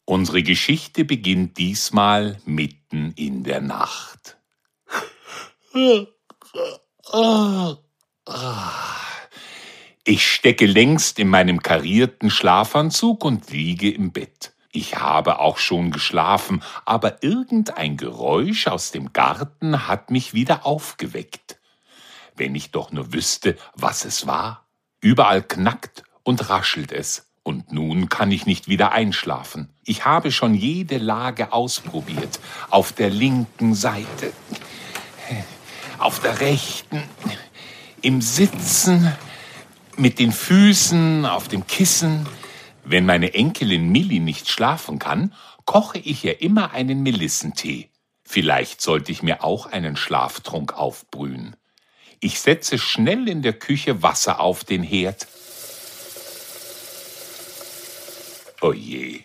Unsere Geschichte beginnt diesmal mitten in der Nacht. Ich stecke längst in meinem karierten Schlafanzug und liege im Bett. Ich habe auch schon geschlafen, aber irgendein Geräusch aus dem Garten hat mich wieder aufgeweckt. Wenn ich doch nur wüsste, was es war. Überall knackt und raschelt es. Und nun kann ich nicht wieder einschlafen. Ich habe schon jede Lage ausprobiert. Auf der linken Seite, auf der rechten, im Sitzen, mit den Füßen auf dem Kissen. Wenn meine Enkelin Milli nicht schlafen kann, koche ich ihr immer einen Melissentee. Vielleicht sollte ich mir auch einen Schlaftrunk aufbrühen. Ich setze schnell in der Küche Wasser auf den Herd. Oh je,